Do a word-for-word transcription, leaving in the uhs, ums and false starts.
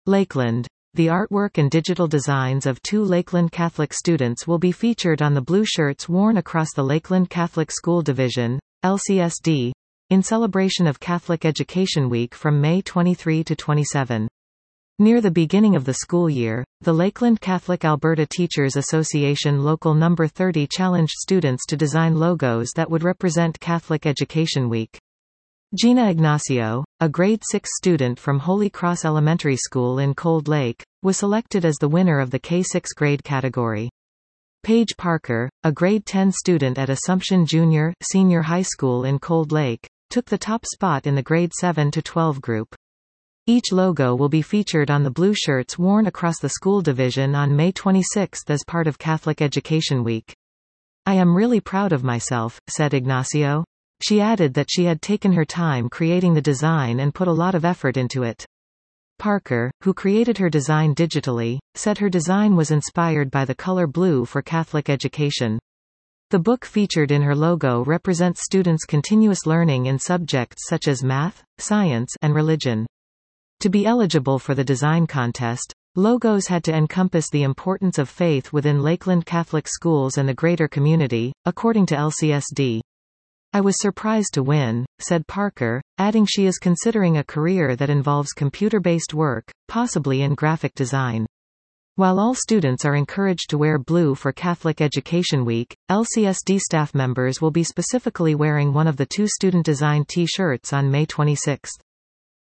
Lakeland. The artwork and digital designs of two Lakeland Catholic students will be featured on the blue shirts worn across the Lakeland Catholic School Division, L C S D, in celebration of Catholic Education Week from May twenty-third to twenty-seventh. Near the beginning of the school year, the Lakeland Catholic Alberta Teachers Association Local Number thirty challenged students to design logos that would represent Catholic Education Week. Gina Ignacio, a grade six student from Holy Cross Elementary School in Cold Lake, was selected as the winner of the K six grade category. Paige Parker, a grade ten student at Assumption Junior Senior High School in Cold Lake, took the top spot in the grade seven to twelve group. Each logo will be featured on the blue shirts worn across the school division on May twenty-sixth as part of Catholic Education Week. "I am really proud of myself," said Ignacio. She added that she had taken her time creating the design and put a lot of effort into it. Parker, who created her design digitally, said her design was inspired by the color blue for Catholic education. The book featured in her logo represents students' continuous learning in subjects such as math, science, and religion. To be eligible for the design contest, logos had to encompass the importance of faith within Lakeland Catholic schools and the greater community, according to L C S D. "I was surprised to win," said Parker, adding she is considering a career that involves computer-based work, possibly in graphic design. While all students are encouraged to wear blue for Catholic Education Week, L C S D staff members will be specifically wearing one of the two student-designed T-shirts on May twenty-sixth.